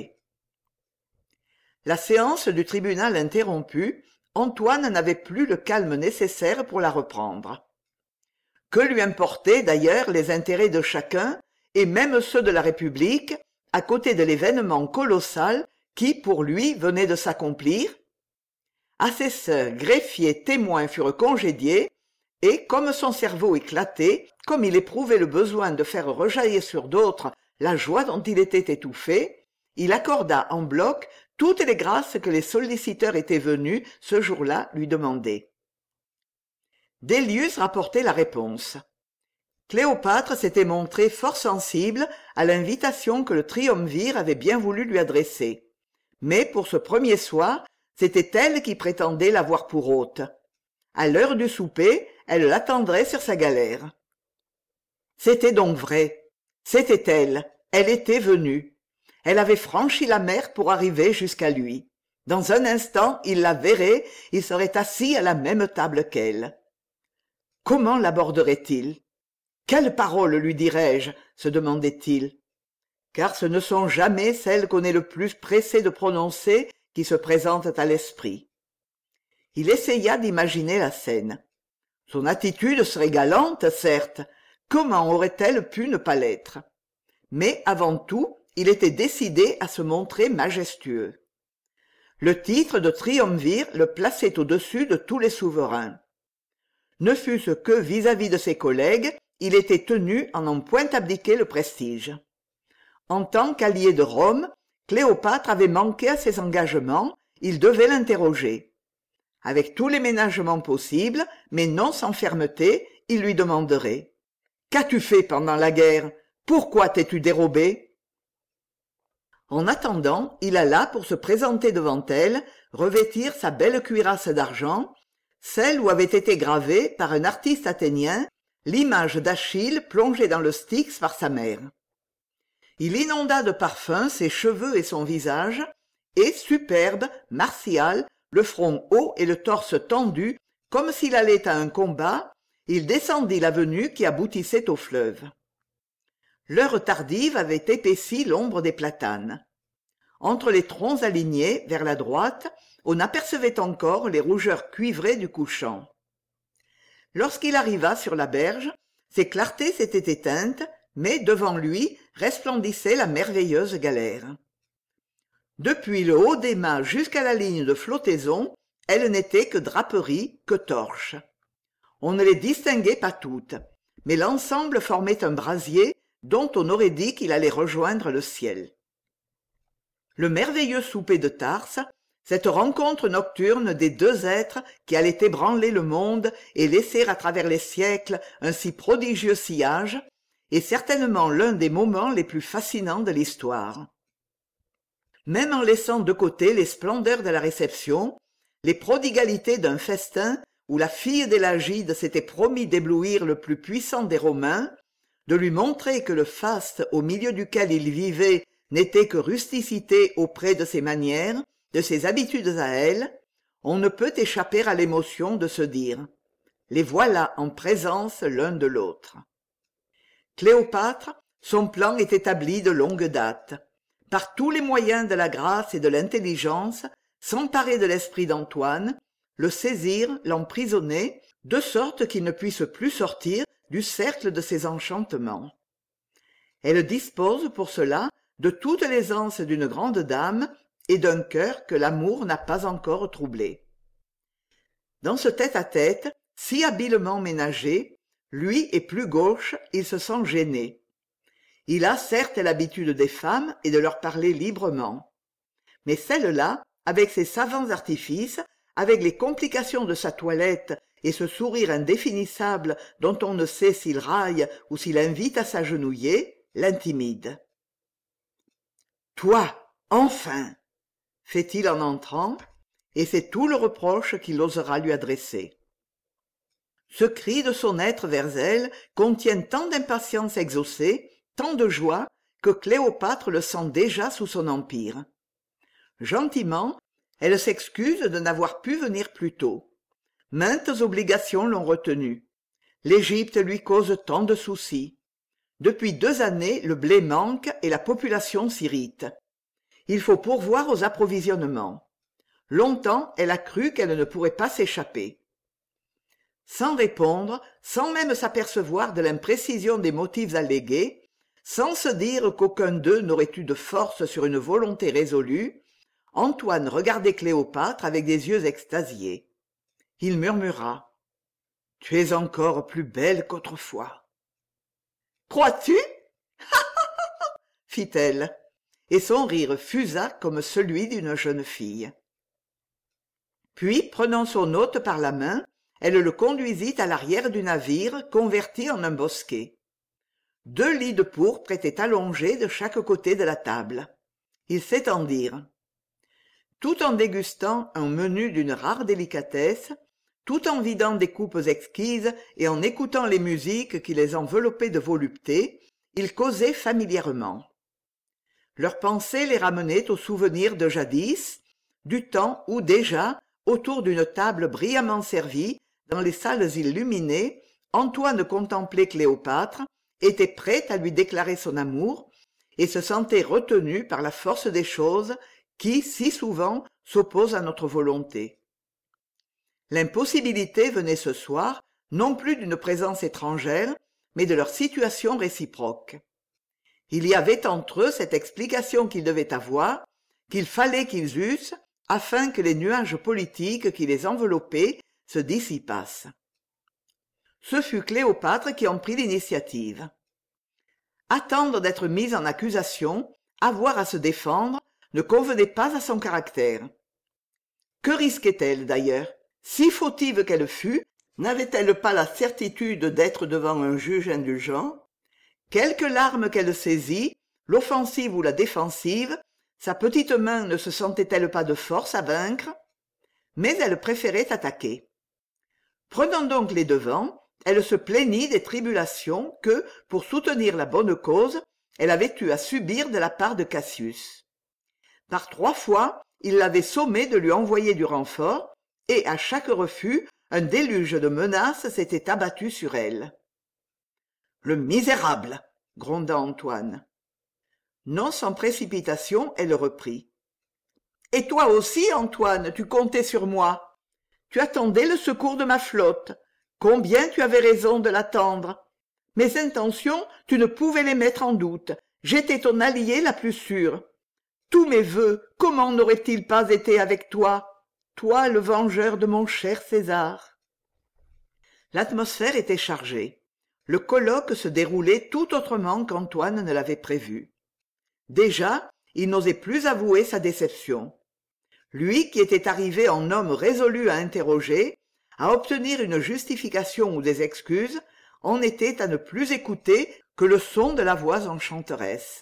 La séance du tribunal interrompue, Antoine n'avait plus le calme nécessaire pour la reprendre. Que lui importaient d'ailleurs les intérêts de chacun, et même ceux de la République, à côté de l'événement colossal qui, pour lui, venait de s'accomplir? Assesseurs, greffiers, témoins furent congédiés, et, comme son cerveau éclatait, comme il éprouvait le besoin de faire rejaillir sur d'autres la joie dont il était étouffé, il accorda en bloc toutes les grâces que les solliciteurs étaient venus ce jour-là lui demander. Délius rapportait la réponse. Cléopâtre s'était montrée fort sensible à l'invitation que le triumvir avait bien voulu lui adresser. Mais pour ce premier soir, c'était elle qui prétendait l'avoir pour hôte. À l'heure du souper, elle l'attendrait sur sa galère. C'était donc vrai. C'était elle. Elle était venue. Elle avait franchi la mer pour arriver jusqu'à lui. Dans un instant, il la verrait, il serait assis à la même table qu'elle. Comment l'aborderait-il? Quelles paroles lui dirais-je? Se demandait-il. Car ce ne sont jamais celles qu'on est le plus pressé de prononcer qui se présentent à l'esprit. Il essaya d'imaginer la scène. Son attitude serait galante, certes. Comment aurait-elle pu ne pas l'être? Mais avant tout, il était décidé à se montrer majestueux. Le titre de triumvir le plaçait au-dessus de tous les souverains. Ne fût-ce que vis-à-vis de ses collègues, il était tenu à n'en point abdiquer le prestige. En tant qu'allié de Rome, Cléopâtre avait manqué à ses engagements, il devait l'interroger. Avec tous les ménagements possibles, mais non sans fermeté, il lui demanderait « Qu'as-tu fait pendant la guerre? Pourquoi t'es-tu dérobé ?» En attendant, il alla pour se présenter devant elle, revêtir sa belle cuirasse d'argent, celle où avait été gravée, par un artiste athénien, l'image d'Achille plongé dans le Styx par sa mère. Il inonda de parfums ses cheveux et son visage, et, superbe, martial, le front haut et le torse tendu, comme s'il allait à un combat, il descendit l'avenue qui aboutissait au fleuve. L'heure tardive avait épaissi l'ombre des platanes. Entre les troncs alignés, vers la droite, on apercevait encore les rougeurs cuivrées du couchant. Lorsqu'il arriva sur la berge, ses clartés s'étaient éteintes, mais devant lui resplendissait la merveilleuse galère. Depuis le haut des mâts jusqu'à la ligne de flottaison, elle n'était que draperie, que torche. On ne les distinguait pas toutes, mais l'ensemble formait un brasier dont on aurait dit qu'il allait rejoindre le ciel. Le merveilleux souper de Tarse, cette rencontre nocturne des deux êtres qui allaient ébranler le monde et laisser à travers les siècles un si prodigieux sillage, est certainement l'un des moments les plus fascinants de l'histoire. Même en laissant de côté les splendeurs de la réception, les prodigalités d'un festin où la fille des Lagides s'était promis d'éblouir le plus puissant des Romains, de lui montrer que le faste au milieu duquel il vivait n'était que rusticité auprès de ses manières, de ses habitudes à elle, on ne peut échapper à l'émotion de se dire « les voilà en présence l'un de l'autre ». Cléopâtre, son plan est établi de longue date. Par tous les moyens de la grâce et de l'intelligence, s'emparer de l'esprit d'Antoine, le saisir, l'emprisonner, de sorte qu'il ne puisse plus sortir du cercle de ses enchantements. Elle dispose pour cela de toute l'aisance d'une grande dame et d'un cœur que l'amour n'a pas encore troublé. Dans ce tête-à-tête, si habilement ménagé, lui est plus gauche, il se sent gêné. Il a certes l'habitude des femmes et de leur parler librement. Mais celle-là, avec ses savants artifices, avec les complications de sa toilette et ce sourire indéfinissable dont on ne sait s'il raille ou s'il invite à s'agenouiller, l'intimide. « Toi, enfin !» fait-il en entrant, et c'est tout le reproche qu'il osera lui adresser. Ce cri de son être vers elle contient tant d'impatience exaucée, tant de joie, que Cléopâtre le sent déjà sous son empire. Gentiment, elle s'excuse de n'avoir pu venir plus tôt. Maintes obligations l'ont retenue. L'Égypte lui cause tant de soucis. Depuis deux années, le blé manque et la population s'irrite. Il faut pourvoir aux approvisionnements. Longtemps, elle a cru qu'elle ne pourrait pas s'échapper. Sans répondre, sans même s'apercevoir de l'imprécision des motifs allégués, sans se dire qu'aucun d'eux n'aurait eu de force sur une volonté résolue, Antoine regardait Cléopâtre avec des yeux extasiés. Il murmura « Tu es encore plus belle qu'autrefois. »« Crois-tu » fit-elle, et son rire fusa comme celui d'une jeune fille. Puis, prenant son hôte par la main, elle le conduisit à l'arrière du navire converti en un bosquet. Deux lits de pourpre étaient allongés de chaque côté de la table. Ils s'étendirent. Tout en dégustant un menu d'une rare délicatesse, tout en vidant des coupes exquises et en écoutant les musiques qui les enveloppaient de volupté, ils causaient familièrement. Leurs pensées les ramenaient aux souvenirs de jadis, du temps où déjà, autour d'une table brillamment servie, dans les salles illuminées, Antoine contemplait Cléopâtre, était prêt à lui déclarer son amour, et se sentait retenu par la force des choses qui, si souvent, s'oppose à notre volonté. L'impossibilité venait ce soir, non plus d'une présence étrangère, mais de leur situation réciproque. Il y avait entre eux cette explication qu'ils devaient avoir, qu'il fallait qu'ils eussent, afin que les nuages politiques qui les enveloppaient se dissipassent. Ce fut Cléopâtre qui en prit l'initiative. Attendre d'être mise en accusation, avoir à se défendre, ne convenait pas à son caractère. Que risquait-elle d'ailleurs? Si fautive qu'elle fût, n'avait-elle pas la certitude d'être devant un juge indulgent? Quelque l'arme qu'elle saisit, l'offensive ou la défensive, sa petite main ne se sentait-elle pas de force à vaincre? Mais elle préférait attaquer. Prenant donc les devants, elle se plaignit des tribulations que, pour soutenir la bonne cause, elle avait eu à subir de la part de Cassius. Par trois fois, il l'avait sommé de lui envoyer du renfort, et à chaque refus, un déluge de menaces s'était abattu sur elle. « Le misérable !» gronda Antoine. Non sans précipitation, elle reprit. « Et toi aussi, Antoine, tu comptais sur moi. Tu attendais le secours de ma flotte. Combien tu avais raison de l'attendre. Mes intentions, tu ne pouvais les mettre en doute. J'étais ton allié la plus sûre. Tous mes vœux, comment n'auraient-ils pas été avec toi, toi le vengeur de mon cher César? » L'atmosphère était chargée. Le colloque se déroulait tout autrement qu'Antoine ne l'avait prévu. Déjà, il n'osait plus avouer sa déception. Lui qui était arrivé en homme résolu à interroger, à obtenir une justification ou des excuses, en était à ne plus écouter que le son de la voix enchanteresse.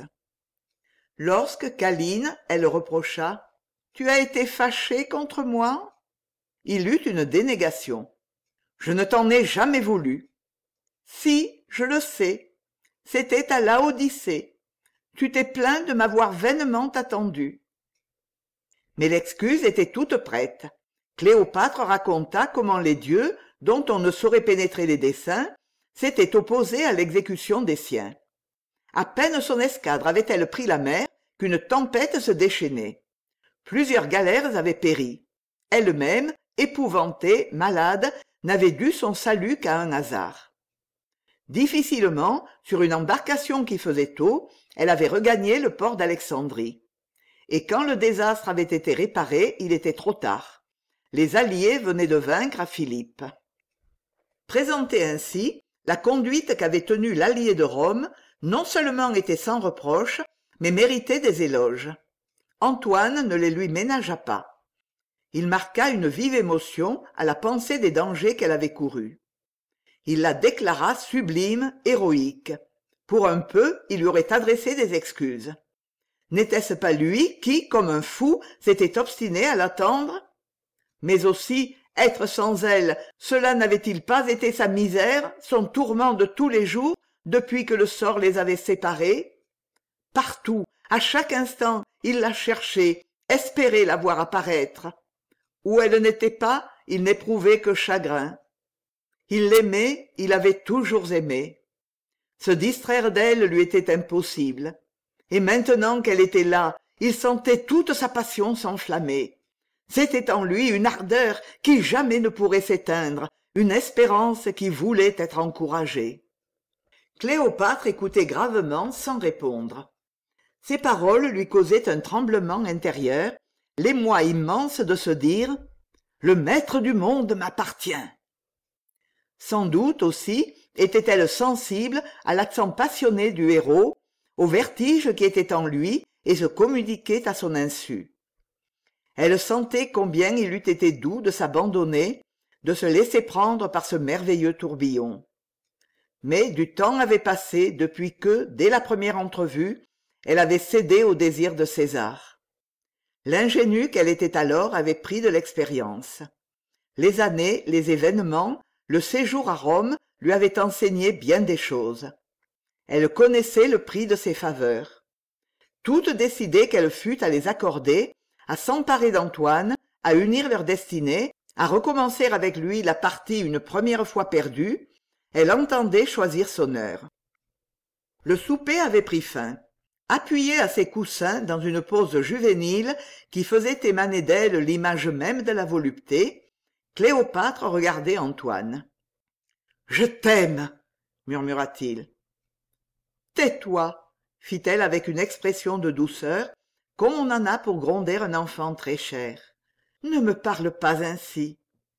Lorsque, câline, elle reprocha « Tu as été fâché contre moi ?» il eut une dénégation. « Je ne t'en ai jamais voulu. »« Si, je le sais. C'était à Laodicée. Tu t'es plaint de m'avoir vainement attendu. » Mais l'excuse était toute prête. Cléopâtre raconta comment les dieux, dont on ne saurait pénétrer les desseins, s'étaient opposés à l'exécution des siens. À peine son escadre avait-elle pris la mer qu'une tempête se déchaînait. Plusieurs galères avaient péri. Elle-même, épouvantée, malade, n'avait dû son salut qu'à un hasard. Difficilement, sur une embarcation qui faisait eau, elle avait regagné le port d'Alexandrie. Et quand le désastre avait été réparé, il était trop tard. Les alliés venaient de vaincre à Philippe. Présentée ainsi, la conduite qu'avait tenue l'allié de Rome non seulement était sans reproche, mais méritait des éloges. Antoine ne les lui ménagea pas. Il marqua une vive émotion à la pensée des dangers qu'elle avait courus. Il la déclara sublime, héroïque. Pour un peu, il lui aurait adressé des excuses. N'était-ce pas lui qui, comme un fou, s'était obstiné à l'attendre? Mais aussi, être sans elle, cela n'avait-il pas été sa misère, son tourment de tous les jours, depuis que le sort les avait séparés? Partout, à chaque instant, il la cherchait, espérait la voir apparaître. Où elle n'était pas, il n'éprouvait que chagrin. Il l'aimait, il avait toujours aimé. Se distraire d'elle lui était impossible. Et maintenant qu'elle était là, il sentait toute sa passion s'enflammer. C'était en lui une ardeur qui jamais ne pourrait s'éteindre, une espérance qui voulait être encouragée. Cléopâtre écoutait gravement sans répondre. Ces paroles lui causaient un tremblement intérieur, l'émoi immense de se dire « Le maître du monde m'appartient ». Sans doute aussi était-elle sensible à l'accent passionné du héros, au vertige qui était en lui et se communiquait à son insu. Elle sentait combien il eût été doux de s'abandonner, de se laisser prendre par ce merveilleux tourbillon. Mais du temps avait passé depuis que, dès la première entrevue, elle avait cédé au désir de César. L'ingénue qu'elle était alors avait pris de l'expérience. Les années, les événements, le séjour à Rome lui avaient enseigné bien des choses. Elle connaissait le prix de ses faveurs. Toute décidée qu'elle fût à les accorder, à s'emparer d'Antoine, à unir leurs destinées, à recommencer avec lui la partie une première fois perdue, Elle entendait choisir son heure. Le souper avait pris fin. Appuyée à ses coussins dans une pose juvénile qui faisait émaner d'elle l'image même de la volupté, Cléopâtre regardait Antoine. « Je t'aime !» murmura-t-il. « Tais-toi !» fit-elle avec une expression de douceur, comme on en a pour gronder un enfant très cher. « Ne me parle pas ainsi !»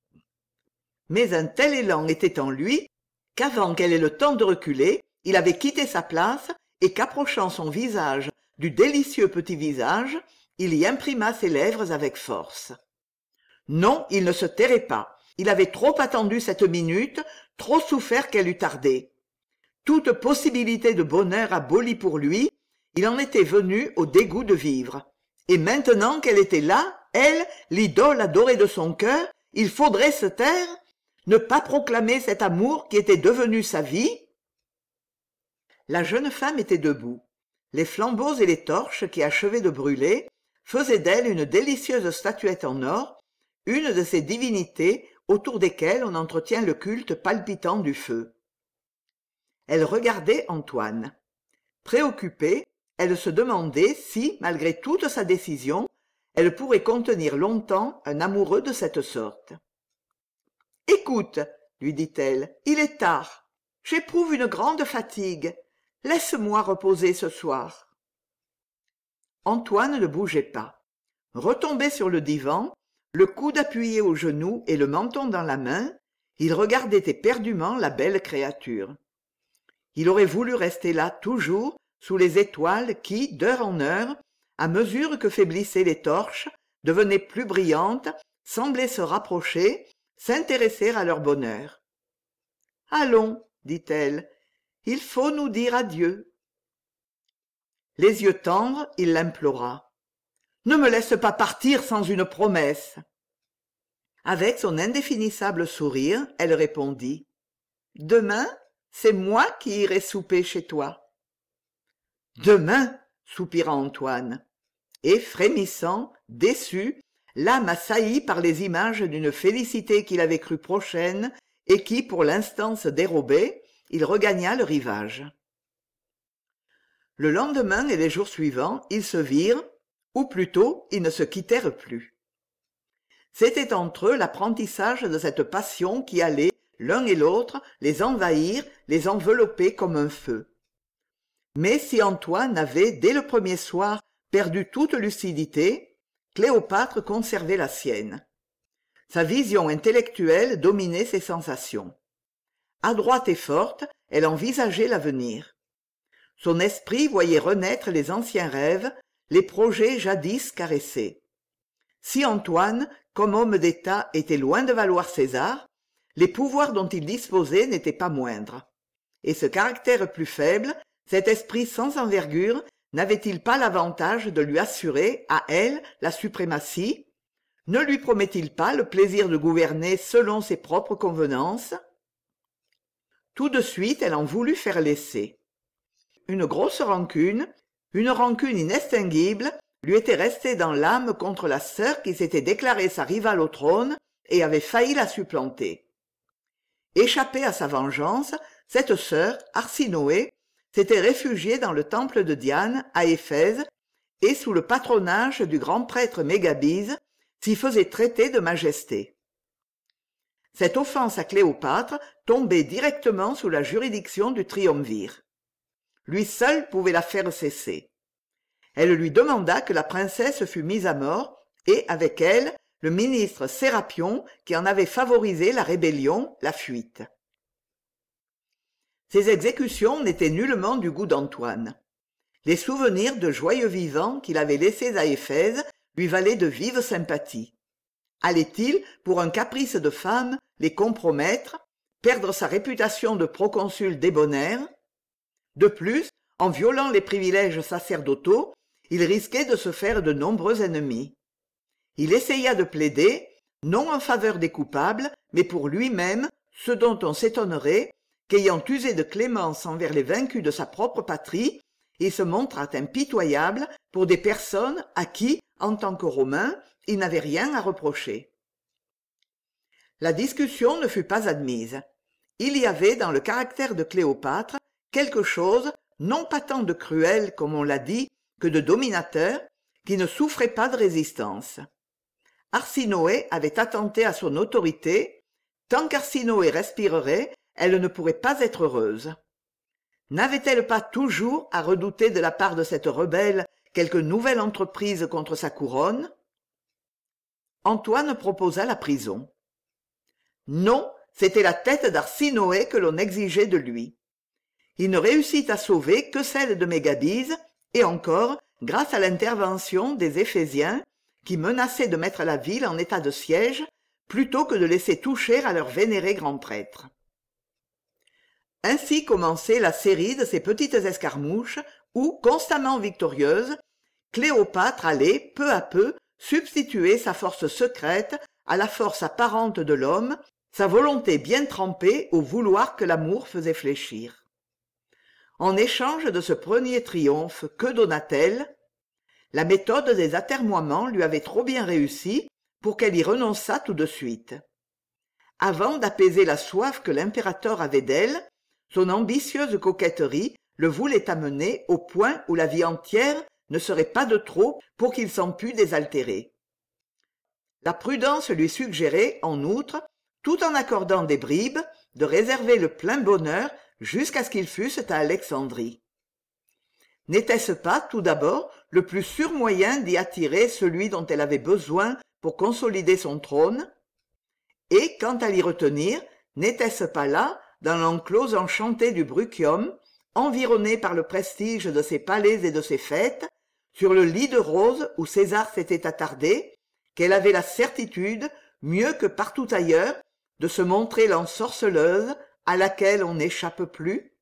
Mais un tel élan était en lui qu'avant qu'elle ait le temps de reculer, il avait quitté sa place et qu'approchant son visage du délicieux petit visage, il y imprima ses lèvres avec force. Non, il ne se tairait pas. Il avait trop attendu cette minute, trop souffert qu'elle eût tardé. Toute possibilité de bonheur abolie pour lui, il en était venu au dégoût de vivre. Et maintenant qu'elle était là, elle, l'idole adorée de son cœur, il faudrait se taire, ne pas proclamer cet amour qui était devenu sa vie. La jeune femme était debout. Les flambeaux et les torches qui achevaient de brûler faisaient d'elle une délicieuse statuette en or, une de ces divinités autour desquelles on entretient le culte palpitant du feu. Elle regardait Antoine. Préoccupée, elle se demandait si, malgré toute sa décision, elle pourrait contenir longtemps un amoureux de cette sorte. « Écoute, lui dit-elle, il est tard. J'éprouve une grande fatigue. Laisse-moi reposer ce soir. » Antoine ne bougeait pas. Retombé sur le divan, le coude appuyé au genou et le menton dans la main, il regardait éperdument la belle créature. Il aurait voulu rester là toujours, sous les étoiles qui, d'heure en heure, à mesure que faiblissaient les torches, devenaient plus brillantes, semblaient se rapprocher, s'intéresser à leur bonheur. « Allons, dit-elle, il faut nous dire adieu. » Les yeux tendres, il l'implora. « Ne me laisse pas partir sans une promesse. » Avec son indéfinissable sourire, elle répondit. « Demain, c'est moi qui irai souper chez toi. »« Demain !» soupira Antoine. Et frémissant, déçu, l'âme assaillie par les images d'une félicité qu'il avait crue prochaine et qui, pour l'instant, se dérobait, il regagna le rivage. Le lendemain et les jours suivants, ils se virent, ou plutôt, ils ne se quittèrent plus. C'était entre eux l'apprentissage de cette passion qui allait, l'un et l'autre, les envahir, les envelopper comme un feu. Mais si Antoine avait, dès le premier soir, perdu toute lucidité, Cléopâtre conservait la sienne. Sa vision intellectuelle dominait ses sensations. Adroite et forte, elle envisageait l'avenir. Son esprit voyait renaître les anciens rêves, les projets jadis caressés. Si Antoine, comme homme d'État, était loin de valoir César, les pouvoirs dont il disposait n'étaient pas moindres. Et ce caractère plus faible, cet esprit sans envergure, n'avait-il pas l'avantage de lui assurer, à elle, la suprématie? Ne lui promet-il pas le plaisir de gouverner selon ses propres convenances? Tout de suite, elle en voulut faire l'essai. Une grosse rancune, une rancune inextinguible, lui était restée dans l'âme contre la sœur qui s'était déclarée sa rivale au trône et avait failli la supplanter. Échappée à sa vengeance, cette sœur, Arsinoé, s'était réfugiée dans le temple de Diane, à Éphèse, et sous le patronage du grand prêtre Mégabise, s'y faisait traiter de majesté. Cette offense à Cléopâtre tombait directement sous la juridiction du triumvir. Lui seul pouvait la faire cesser. Elle lui demanda que la princesse fût mise à mort, et, avec elle, le ministre Sérapion, qui en avait favorisé la rébellion, la fuite. Ces exécutions n'étaient nullement du goût d'Antoine. Les souvenirs de joyeux vivants qu'il avait laissés à Éphèse lui valaient de vives sympathies. Allait-il, pour un caprice de femme, les compromettre, perdre sa réputation de proconsul débonnaire? De plus, en violant les privilèges sacerdotaux, il risquait de se faire de nombreux ennemis. Il essaya de plaider, non en faveur des coupables, mais pour lui-même, ce dont on s'étonnerait, qu'ayant usé de clémence envers les vaincus de sa propre patrie, il se montrât impitoyable pour des personnes à qui, en tant que Romain, il n'avait rien à reprocher. La discussion ne fut pas admise. il y avait dans le caractère de Cléopâtre quelque chose, non pas tant de cruel, comme on l'a dit, que de dominateur, qui ne souffrait pas de résistance. Arsinoé avait attenté à son autorité. Tant qu'Arsinoé respirerait, elle ne pourrait pas être heureuse. N'avait-elle pas toujours à redouter de la part de cette rebelle quelque nouvelle entreprise contre sa couronne? Antoine proposa la prison. Non, c'était la tête d'Arsinoé que l'on exigeait de lui. Il ne réussit à sauver que celle de Mégabise, et encore grâce à l'intervention des Éphésiens, qui menaçaient de mettre la ville en état de siège, plutôt que de laisser toucher à leur vénéré grand prêtre. Ainsi commençait la série de ces petites escarmouches où, constamment victorieuse, Cléopâtre allait, peu à peu, substituer sa force secrète à la force apparente de l'homme, sa volonté bien trempée au vouloir que l'amour faisait fléchir. En échange de ce premier triomphe, que donna-t-elle? La méthode des atermoiements lui avait trop bien réussi pour qu'elle y renonçât tout de suite. Avant d'apaiser la soif que l'impérateur avait d'elle, son ambitieuse coquetterie le voulait amener au point où la vie entière ne serait pas de trop pour qu'il s'en pût désaltérer. La prudence lui suggérait, en outre, tout en accordant des bribes, de réserver le plein bonheur jusqu'à ce qu'ils fussent à Alexandrie. N'était-ce pas, tout d'abord, le plus sûr moyen d'y attirer celui dont elle avait besoin pour consolider son trône? Et, quant à l'y retenir, n'était-ce pas là, dans l'enclos enchanté du Bruchium, environnée par le prestige de ses palais et de ses fêtes, sur le lit de rose où César s'était attardé, qu'elle avait la certitude, mieux que partout ailleurs, de se montrer l'ensorceleuse à laquelle on n'échappe plus?